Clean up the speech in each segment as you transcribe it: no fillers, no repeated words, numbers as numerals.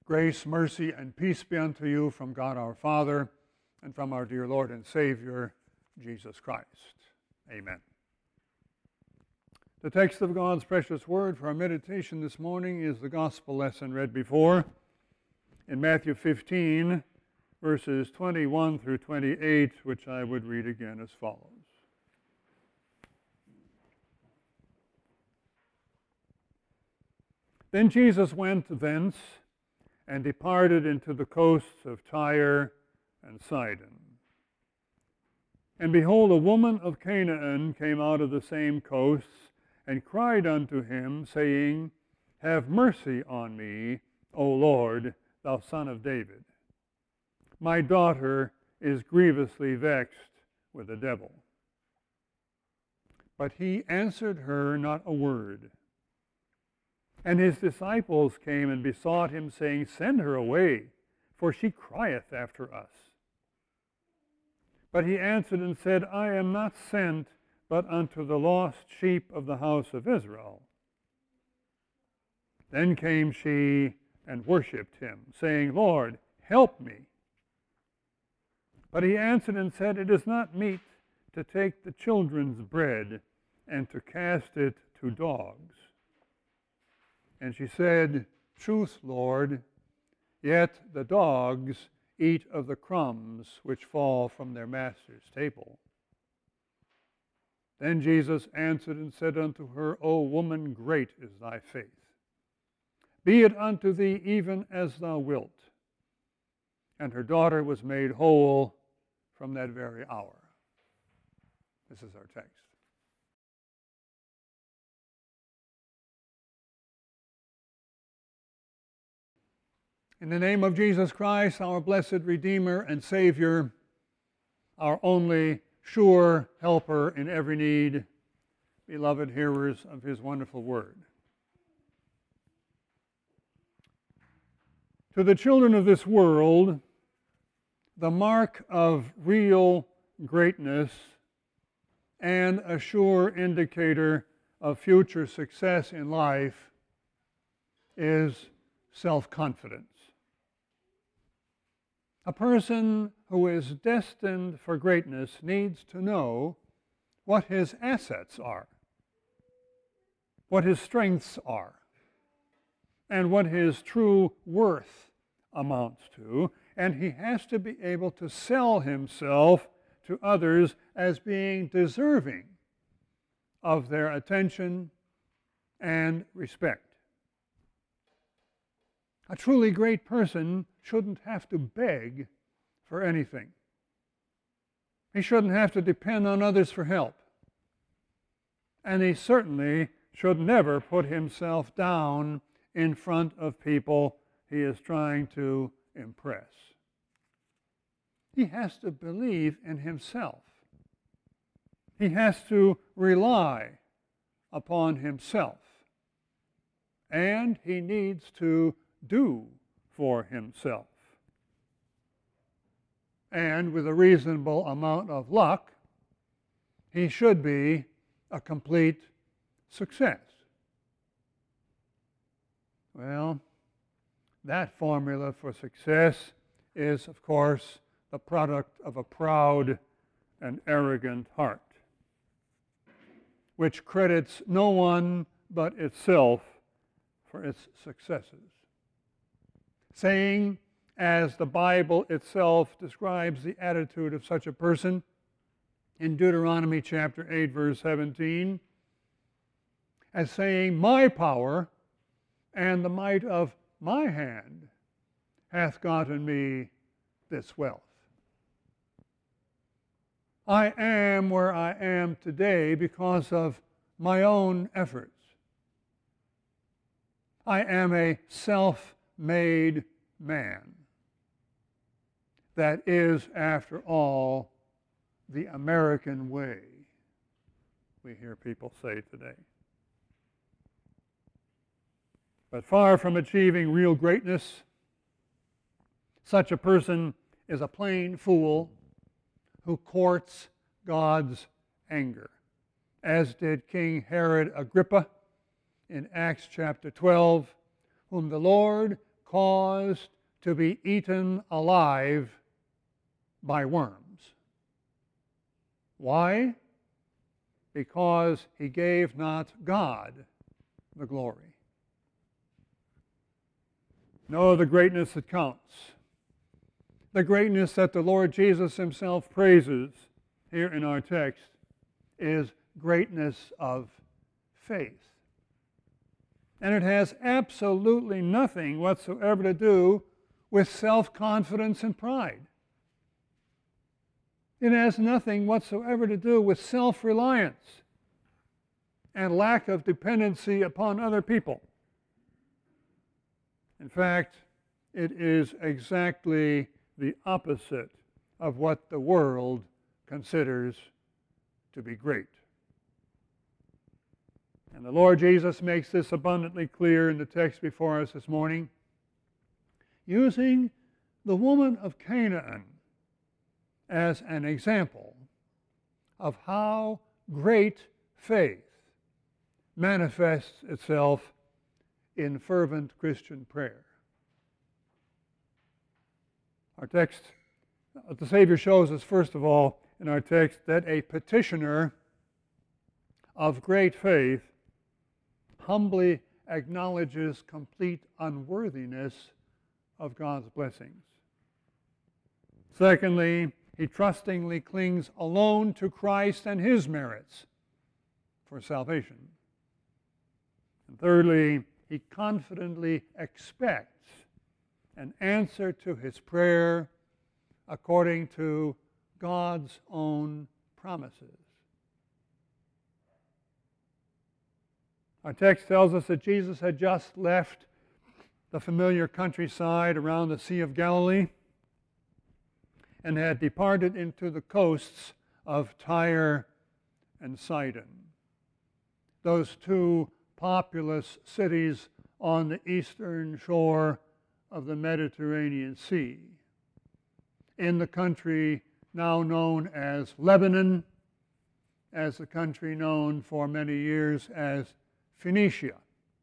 Grace, mercy, and peace be unto you from God our Father and from our dear Lord and Savior, Jesus Christ. Amen. The text of God's precious word for our meditation this morning is the gospel lesson read before in Matthew 15, verses 21 through 28, which I would read again as follows. Then Jesus went thence and departed into the coasts of Tyre and Sidon. And behold, a woman of Canaan came out of the same coasts, and cried unto him, saying, Have mercy on me, O Lord, thou Son of David. My daughter is grievously vexed with a devil. But he answered her not a word. And his disciples came and besought him, saying, Send her away, for she crieth after us. But he answered and said, I am not sent but unto the lost sheep of the house of Israel. Then came she and worshipped him, saying, Lord, help me. But he answered and said, It is not meet to take the children's bread and to cast it to dogs. And she said, Truth, Lord, yet the dogs eat of the crumbs which fall from their master's table. Then Jesus answered and said unto her, O woman, great is thy faith. Be it unto thee even as thou wilt. And her daughter was made whole from that very hour. This is our text. In the name of Jesus Christ, our blessed Redeemer and Savior, our only sure helper in every need, beloved hearers of his wonderful word. To the children of this world, the mark of real greatness and a sure indicator of future success in life is self-confidence. A person who is destined for greatness needs to know what his assets are, what his strengths are, and what his true worth amounts to, and he has to be able to sell himself to others as being deserving of their attention and respect. A truly great person shouldn't have to beg for anything. He shouldn't have to depend on others for help. And he certainly should never put himself down in front of people he is trying to impress. He has to believe in himself. He has to rely upon himself. And he needs to do for himself. And with a reasonable amount of luck, he should be a complete success. Well, that formula for success is, of course, the product of a proud and arrogant heart, which credits no one but itself for its successes. Saying, as the Bible itself describes the attitude of such a person in Deuteronomy chapter 8, verse 17, as saying, My power and the might of my hand hath gotten me this wealth. I am where I am today because of my own efforts. I am a self-made man. That is, after all, the American way, we hear people say today. But far from achieving real greatness, such a person is a plain fool who courts God's anger, as did King Herod Agrippa in Acts chapter 12, whom the Lord caused to be eaten alive by worms. Why? Because he gave not God the glory. No, the greatness that counts, the greatness that the Lord Jesus himself praises here in our text, is greatness of faith. And it has absolutely nothing whatsoever to do with self-confidence and pride. It has nothing whatsoever to do with self-reliance and lack of dependency upon other people. In fact, it is exactly the opposite of what the world considers to be great. And the Lord Jesus makes this abundantly clear in the text before us this morning, using the woman of Canaan as an example of how great faith manifests itself in fervent Christian prayer. Our text, the Savior shows us, first of all, in our text, that a petitioner of great faith humbly acknowledges complete unworthiness of God's blessings. Secondly, he trustingly clings alone to Christ and his merits for salvation. And thirdly, he confidently expects an answer to his prayer according to God's own promises. Our text tells us that Jesus had just left the familiar countryside around the Sea of Galilee and had departed into the coasts of Tyre and Sidon, those two populous cities on the eastern shore of the Mediterranean Sea, in the country now known as Lebanon, as the country known for many years as Phoenicia.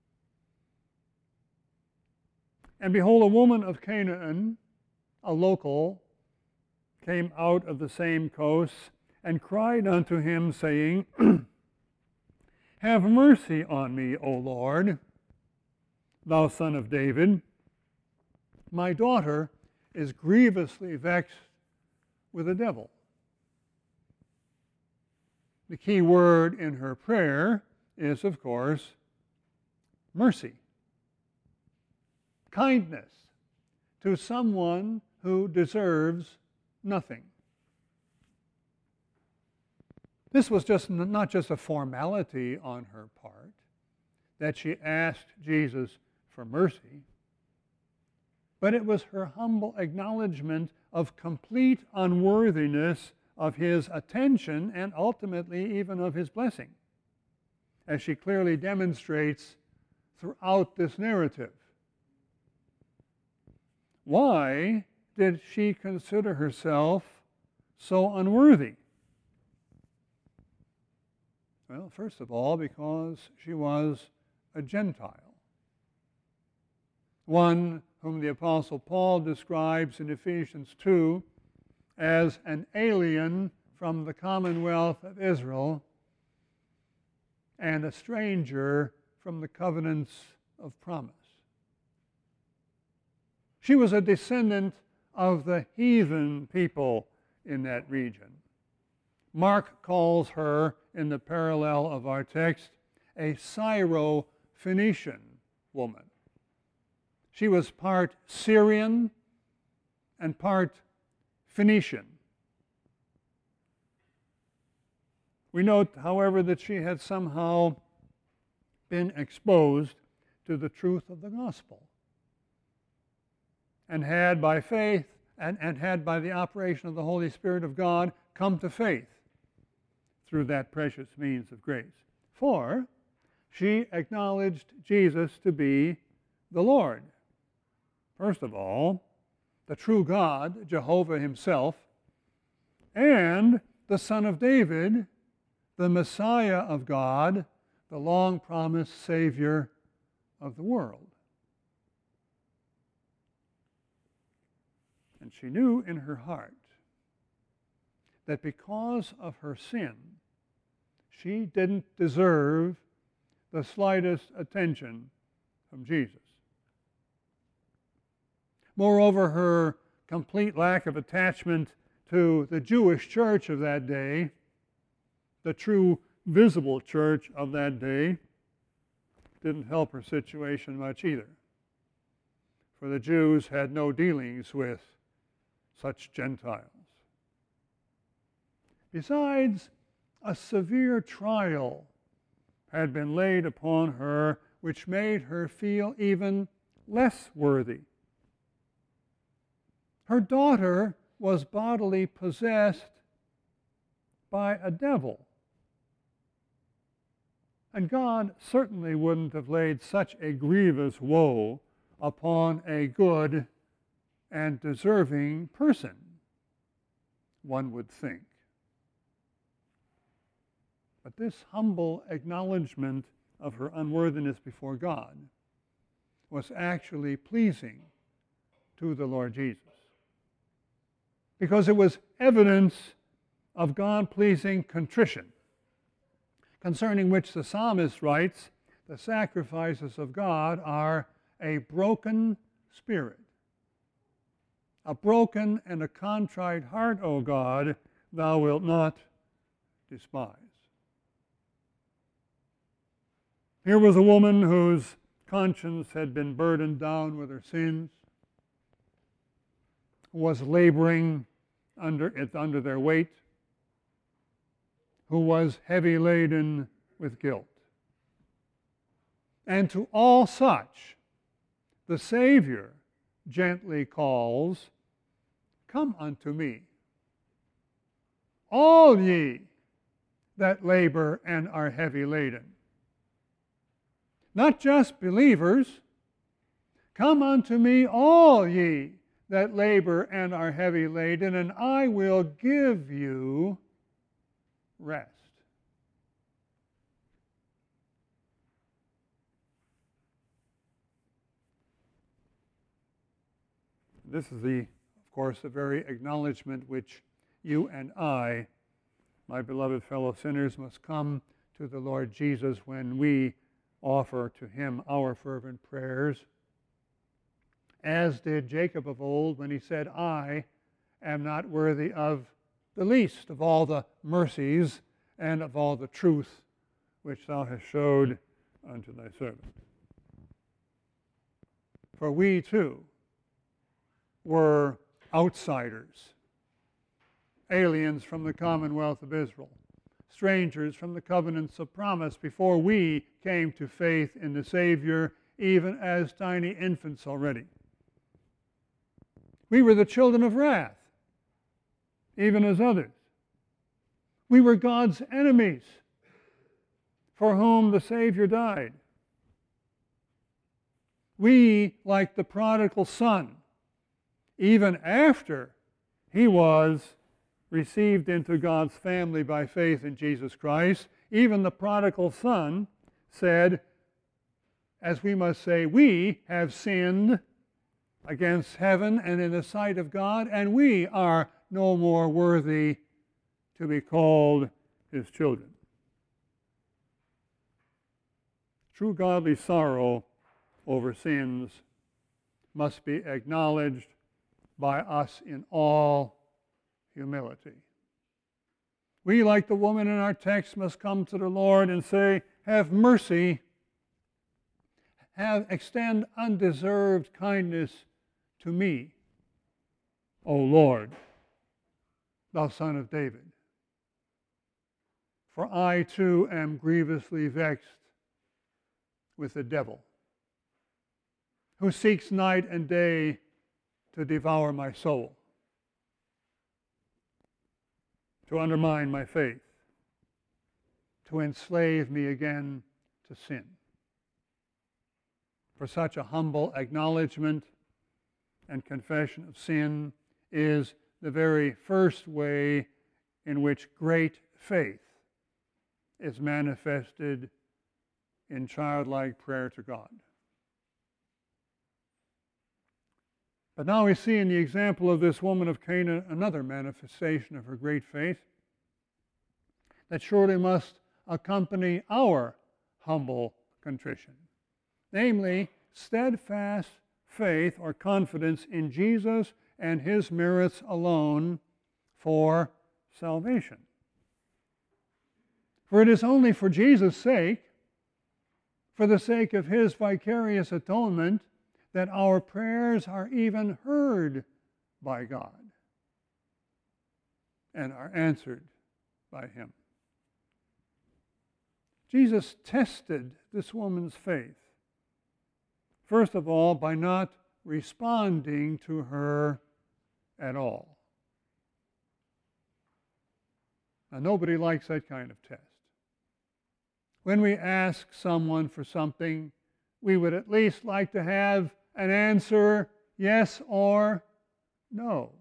And behold, a woman of Canaan, a local, came out of the same coast and cried unto him, saying, Have mercy on me, O Lord, thou Son of David. My daughter is grievously vexed with a devil. The key word in her prayer is, of course, mercy. Kindness to someone who deserves nothing. This was not just a formality on her part, that she asked Jesus for mercy, but it was her humble acknowledgement of complete unworthiness of his attention and ultimately even of his blessing, as she clearly demonstrates throughout this narrative. Why did she consider herself so unworthy? Well, first of all, because she was a Gentile, one whom the Apostle Paul describes in Ephesians 2 as an alien from the commonwealth of Israel and a stranger from the covenants of promise. She was a descendant of the heathen people in that region. Mark calls her, in the parallel of our text, a Syro-Phoenician woman. She was part Syrian and part Phoenician. We note, however, that she had somehow been exposed to the truth of the gospel and had by faith and had by the operation of the Holy Spirit of God come to faith through that precious means of grace. For she acknowledged Jesus to be the Lord. First of all, the true God, Jehovah himself, and the Son of David, the Messiah of God, the long-promised Savior of the world. And she knew in her heart that because of her sin, she didn't deserve the slightest attention from Jesus. Moreover, her complete lack of attachment to the Jewish church of that day, the true visible church of that day, didn't help her situation much either. For the Jews had no dealings with such Gentiles. Besides, a severe trial had been laid upon her, which made her feel even less worthy. Her daughter was bodily possessed by a devil. And God certainly wouldn't have laid such a grievous woe upon a good and deserving person, one would think. But this humble acknowledgement of her unworthiness before God was actually pleasing to the Lord Jesus, because it was evidence of God-pleasing contrition, concerning which the psalmist writes, "The sacrifices of God are a broken spirit. A broken and a contrite heart, O God, thou wilt not despise." Here was a woman whose conscience had been burdened down with her sins, who was laboring under their weight, who was heavy laden with guilt. And to all such, the Savior gently calls, "Come unto me, all ye that labor and are heavy laden." Not just believers. "Come unto me, all ye that labor and are heavy laden, and I will give you rest." This is of course, the very acknowledgement which you and I, my beloved fellow sinners, must come to the Lord Jesus when we offer to Him our fervent prayers, as did Jacob of old when he said, "I am not worthy of the least of all the mercies and of all the truth which thou hast showed unto thy servant." For we too were outsiders, aliens from the commonwealth of Israel, strangers from the covenants of promise before we came to faith in the Savior, even as tiny infants already. We were the children of wrath, even as others. We were God's enemies, for whom the Savior died. We, like the prodigal son, even after he was received into God's family by faith in Jesus Christ, even the prodigal son said, as we must say, "We have sinned against heaven and in the sight of God, and we are no more worthy to be called His children." True godly sorrow over sins must be acknowledged by us in all humility. We, like the woman in our text, must come to the Lord and say, "Have mercy, extend undeserved kindness to me, O Lord, thou Son of David. For I too am grievously vexed with the devil, who seeks night and day to devour my soul, to undermine my faith, to enslave me again to sin." For such a humble acknowledgement and confession of sin is the very first way in which great faith is manifested in childlike prayer to God. But now we see in the example of this woman of Canaan another manifestation of her great faith that surely must accompany our humble contrition. Namely, steadfast faith or confidence in Jesus and his merits alone for salvation. For it is only for Jesus' sake, for the sake of his vicarious atonement, that our prayers are even heard by God and are answered by him. Jesus tested this woman's faith, first of all, by not responding to her at all. Now, nobody likes that kind of test. When we ask someone for something, we would at least like to have an answer, yes or no.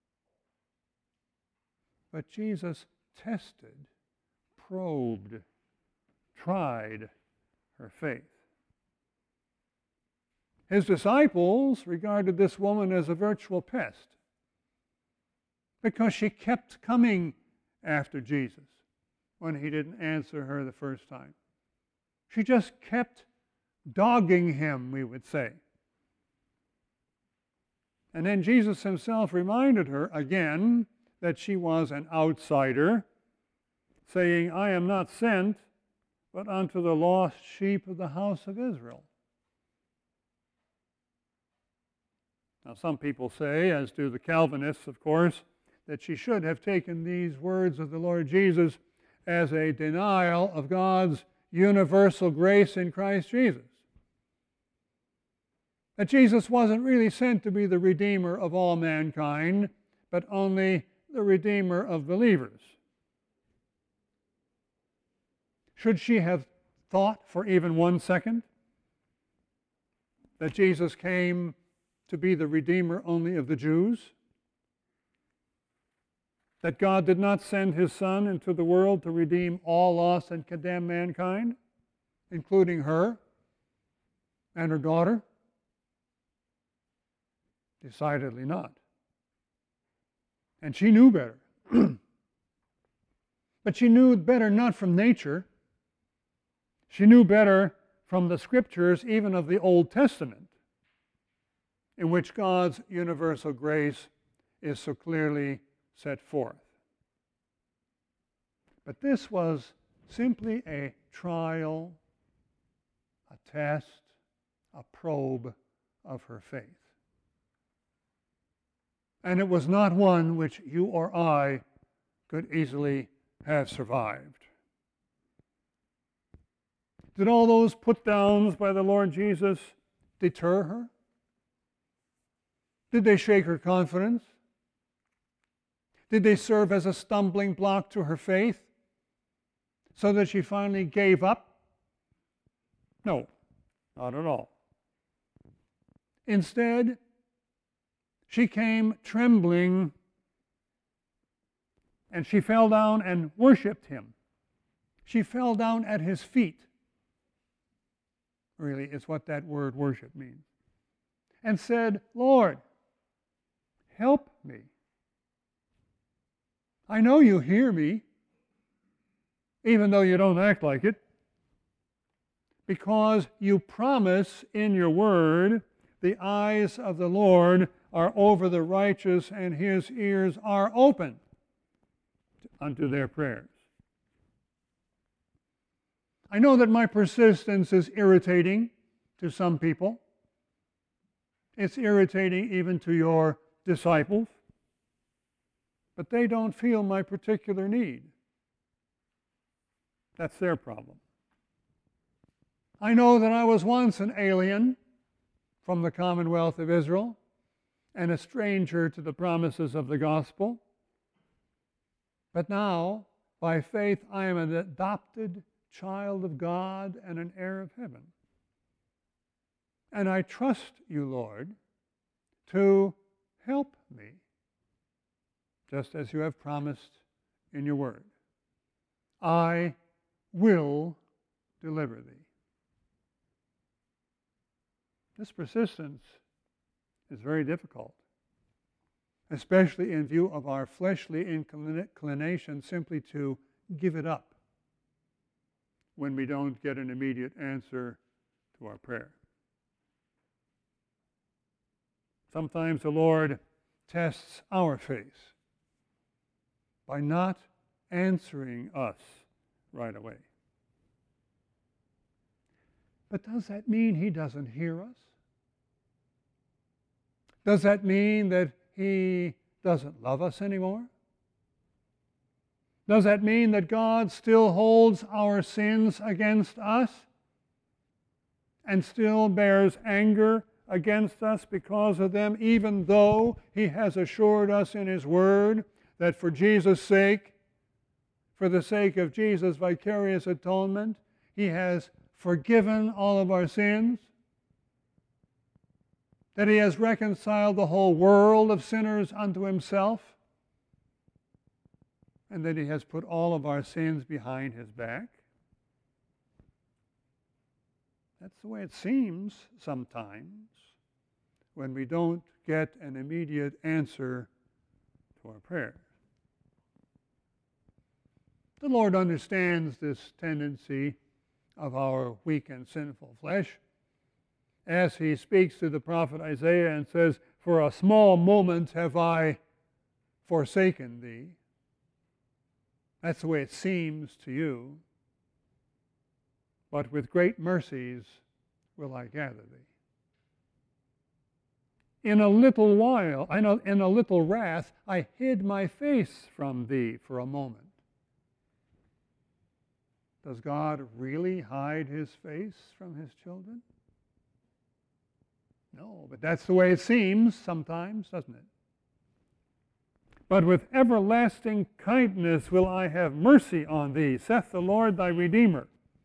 But Jesus tested, probed, tried her faith. His disciples regarded this woman as a virtual pest because she kept coming after Jesus when he didn't answer her the first time. She just kept dogging him, we would say. And then Jesus himself reminded her again that she was an outsider, saying, I am not sent but unto the lost sheep of the house of Israel. Now, some people say, as do the Calvinists, of course, that she should have taken these words of the Lord Jesus as a denial of God's universal grace in Christ Jesus. That Jesus wasn't really sent to be the Redeemer of all mankind, but only the Redeemer of believers. Should she have thought for even 1 second that Jesus came to be the Redeemer only of the Jews? That God did not send his Son into the world to redeem all lost and condemned mankind, including her and her daughter? Decidedly not. And she knew better. But she knew better not from nature. She knew better from the scriptures, even of the Old Testament, in which God's universal grace is so clearly set forth. But this was simply a trial, a test, a probe of her faith. And it was not one which you or I could easily have survived. Did all those put downs by the Lord Jesus deter her? Did they shake her confidence? Did they serve as a stumbling block to her faith so that she finally gave up? No, not at all. Instead, she came trembling and she fell down and worshiped him. She fell down at his feet. Really, is what that word worship means. And said, Lord, help me. I know you hear me, even though you don't act like it, because you promise in your word, the eyes of the Lord are over the righteous and his ears are open unto their prayers. I know that my persistence is irritating to some people. It's irritating even to your disciples. But they don't feel my particular need. That's their problem. I know that I was once an alien from the commonwealth of Israel and a stranger to the promises of the gospel. But now, by faith, I am an adopted child of God and an heir of heaven. And I trust you, Lord, to help me, just as you have promised in your word. I will deliver thee. This persistence is very difficult, especially in view of our fleshly inclination simply to give it up when we don't get an immediate answer to our prayer. Sometimes the Lord tests our faith by not answering us right away. But does that mean He doesn't hear us? Does that mean that He doesn't love us anymore? Does that mean that God still holds our sins against us and still bears anger against us because of them, even though He has assured us in His Word that for Jesus' sake, for the sake of Jesus' vicarious atonement, He has forgiven all of our sins, that He has reconciled the whole world of sinners unto Himself, and that He has put all of our sins behind His back? That's the way it seems sometimes when we don't get an immediate answer to our prayers. The Lord understands this tendency of our weak and sinful flesh as He speaks to the prophet Isaiah and says, "For a small moment have I forsaken thee." That's the way it seems to you. "But with great mercies will I gather thee. In a little while, in a little wrath, I hid my face from thee for a moment." Does God really hide His face from His children? No, but that's the way it seems sometimes, doesn't it? "But with everlasting kindness will I have mercy on thee, saith the Lord thy Redeemer."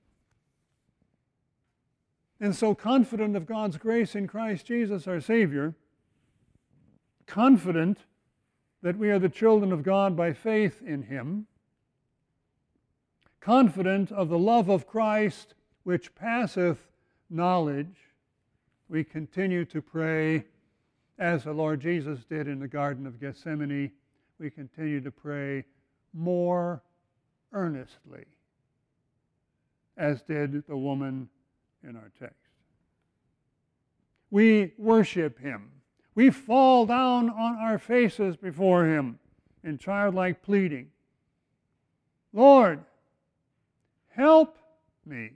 And so confident of God's grace in Christ Jesus our Savior, confident that we are the children of God by faith in Him, confident of the love of Christ which passeth knowledge, we continue to pray as the Lord Jesus did in the Garden of Gethsemane. We continue to pray more earnestly, as did the woman in our text. We worship Him. We fall down on our faces before Him in childlike pleading. "Lord, help me."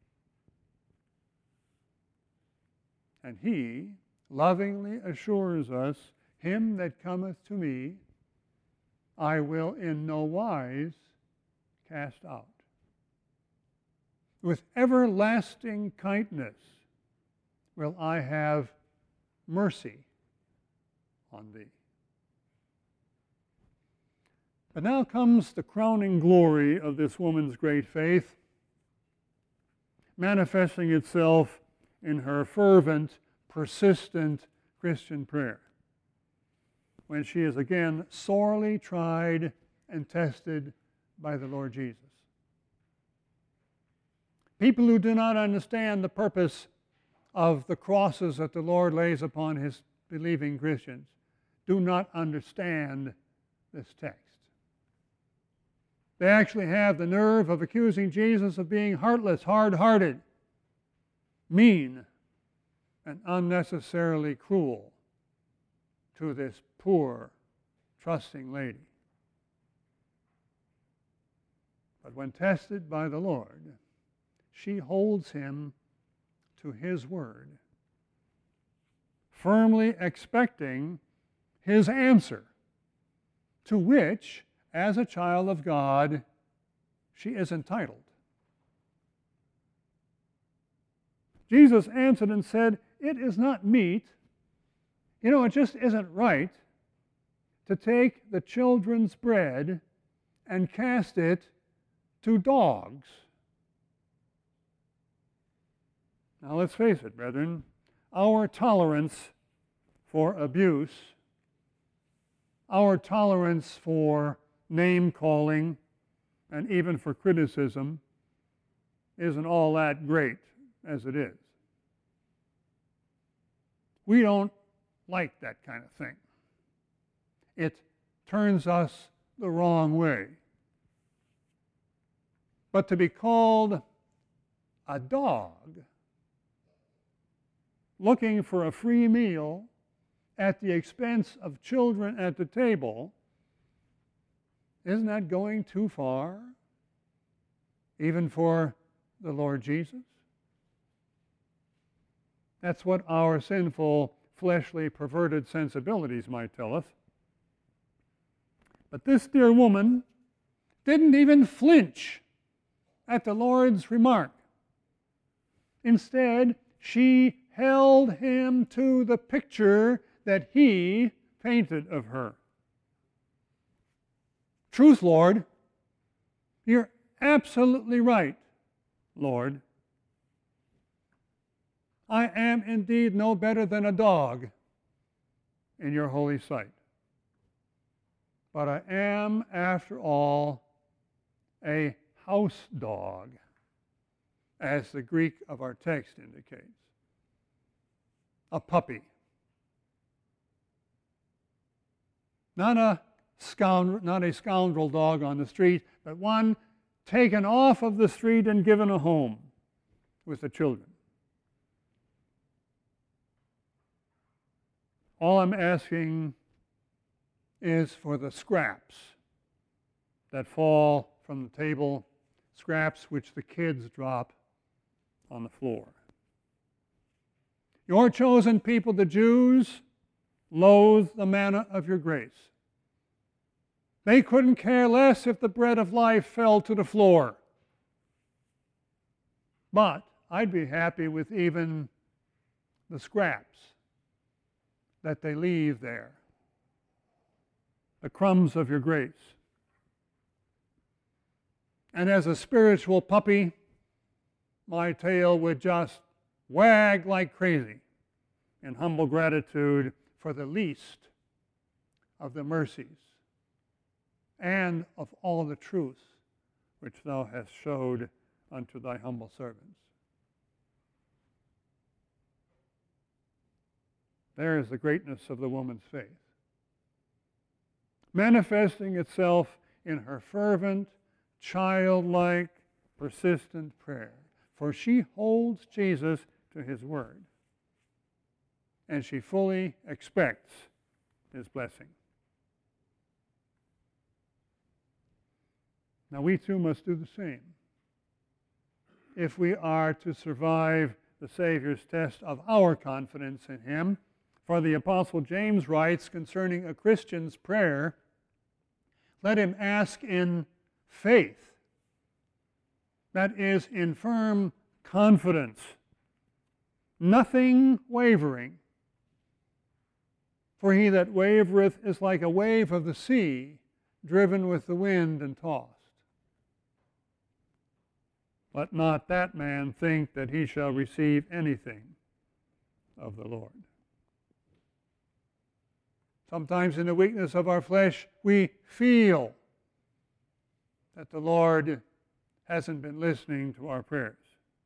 And He lovingly assures us, "Him that cometh to me, I will in no wise cast out." With everlasting kindness will I have mercy on thee. But now comes the crowning glory of this woman's great faith, manifesting itself in her fervent, persistent Christian prayer, when she is again sorely tried and tested by the Lord Jesus. People who do not understand the purpose of the crosses that the Lord lays upon His believing Christians do not understand this text. They actually have the nerve of accusing Jesus of being heartless, hard-hearted, mean, and unnecessarily cruel to this poor, trusting lady. But when tested by the Lord, she holds Him to His word, firmly expecting His answer, to which, as a child of God, she is entitled. Jesus answered and said, "It is not meet, it just isn't right to take the children's bread and cast it to dogs." Now let's face it, brethren, our tolerance for abuse, our tolerance for name-calling, and even for criticism isn't all that great as it is. We don't like that kind of thing. It turns us the wrong way. But to be called a dog, looking for a free meal at the expense of children at the table, isn't that going too far, even for the Lord Jesus? That's what our sinful, fleshly, perverted sensibilities might tell us. But this dear woman didn't even flinch at the Lord's remark. Instead, she held him to the picture that he painted of her. Truth, Lord. You're absolutely right, Lord. I am indeed no better than a dog in your holy sight. But I am, after all, a house dog, as the Greek of our text indicates. A puppy. Not a scoundrel dog on the street, but one taken off of the street and given a home with the children. All I'm asking is for the scraps that fall from the table, scraps which the kids drop on the floor. Your chosen people, the Jews, loathe the manna of your grace. They couldn't care less if the bread of life fell to the floor. But I'd be happy with even the scraps that they leave there, the crumbs of your grace. And as a spiritual puppy, my tail would just wag like crazy in humble gratitude for the least of the mercies and of all the truth which thou hast showed unto thy humble servants. There is the greatness of the woman's faith, manifesting itself in her fervent, childlike, persistent prayer. For she holds Jesus to his word, and she fully expects his blessing. Now we too must do the same if we are to survive the Savior's test of our confidence in him. For the Apostle James writes concerning a Christian's prayer, let him ask in faith, that is, in firm confidence, nothing wavering. For he that wavereth is like a wave of the sea, driven with the wind and tossed. Let not that man think that he shall receive anything of the Lord. Sometimes in the weakness of our flesh, we feel that the Lord hasn't been listening to our prayers.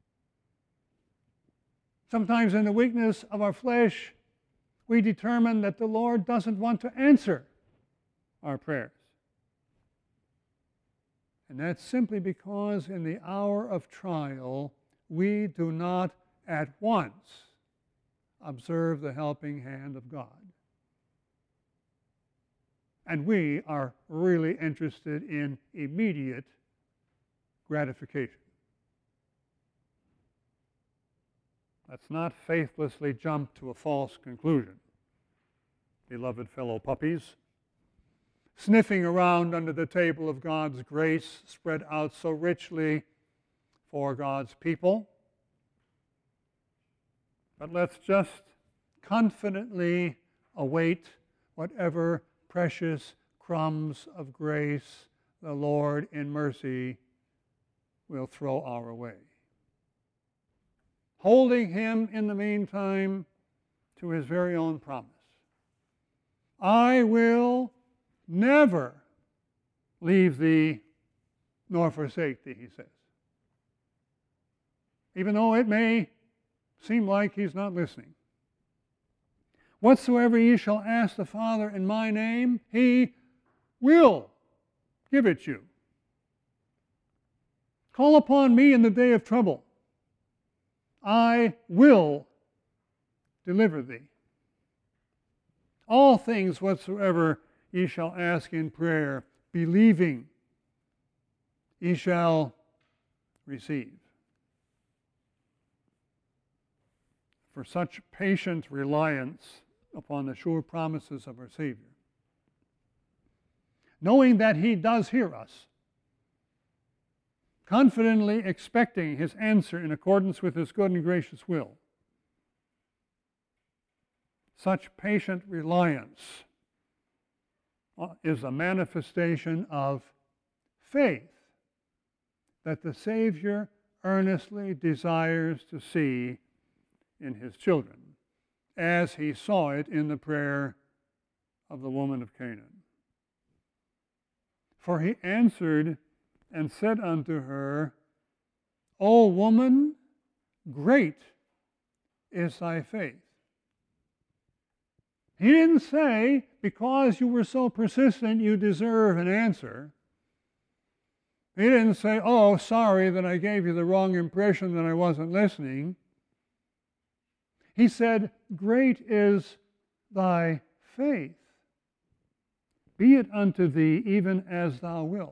Sometimes in the weakness of our flesh, we determine that the Lord doesn't want to answer our prayers. And that's simply because in the hour of trial, we do not at once observe the helping hand of God. And we are really interested in immediate gratification. Let's not faithlessly jump to a false conclusion, beloved fellow puppies, sniffing around under the table of God's grace spread out so richly for God's people. But let's just confidently await whatever precious crumbs of grace the Lord in mercy will throw our way, holding him in the meantime to his very own promise. I will never leave thee nor forsake thee, he says. Even though it may seem like he's not listening. Whatsoever ye shall ask the Father in my name, he will give it you. Call upon me in the day of trouble. I will deliver thee. All things whatsoever ye shall ask in prayer, believing, ye shall receive. For such patient reliance upon the sure promises of our Savior, knowing that he does hear us, confidently expecting his answer in accordance with his good and gracious will, such patient reliance is a manifestation of faith that the Savior earnestly desires to see in his children, as he saw it in the prayer of the woman of Canaan. For he answered and said unto her, O woman, great is thy faith. He didn't say, because you were so persistent, you deserve an answer. He didn't say, oh, sorry that I gave you the wrong impression, that I wasn't listening. He said, great is thy faith. Be it unto thee even as thou wilt.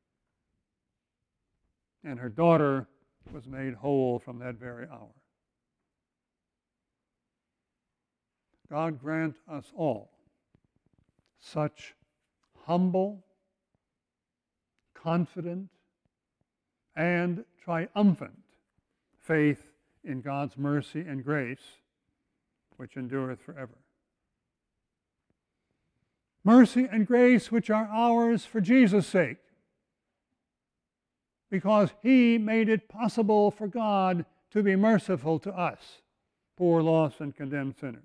And her daughter was made whole from that very hour. God grant us all such humble, confident, and triumphant faith in God's mercy and grace, which endureth forever. Mercy and grace which are ours for Jesus' sake, because he made it possible for God to be merciful to us, poor, lost, and condemned sinners.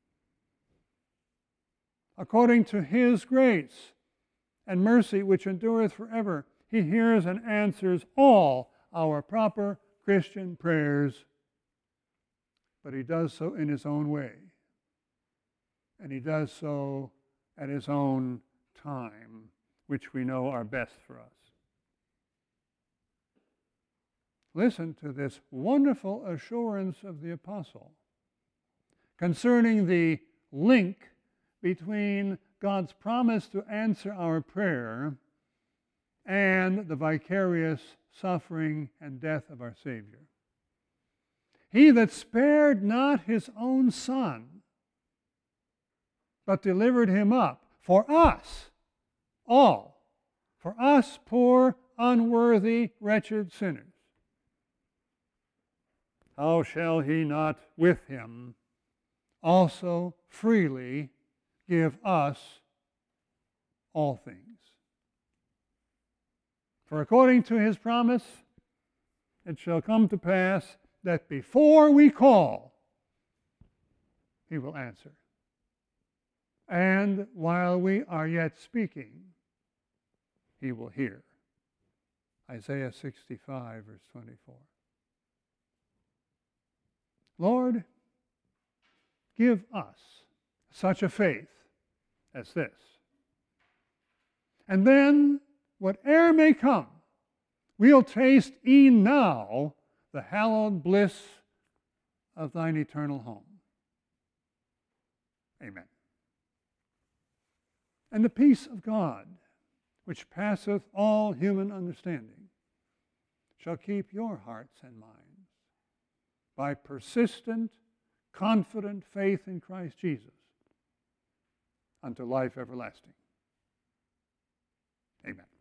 According to his grace and mercy which endureth forever, he hears and answers all our proper Christian prayers, but he does so in his own way, and he does so at his own time, which we know are best for us. Listen to this wonderful assurance of the apostle concerning the link between God's promise to answer our prayer and the vicarious suffering and death of our Savior. He that spared not his own Son, but delivered him up for us all, for us poor, unworthy, wretched sinners, how shall he not with him also freely give us all things? For according to his promise, it shall come to pass that before we call, he will answer. And while we are yet speaking, he will hear. Isaiah 65, verse 24. Lord, give us such a faith as this. And then, whate'er may come, we'll taste e'en now the hallowed bliss of thine eternal home. Amen. And the peace of God, which passeth all human understanding, shall keep your hearts and minds by persistent, confident faith in Christ Jesus unto life everlasting. Amen.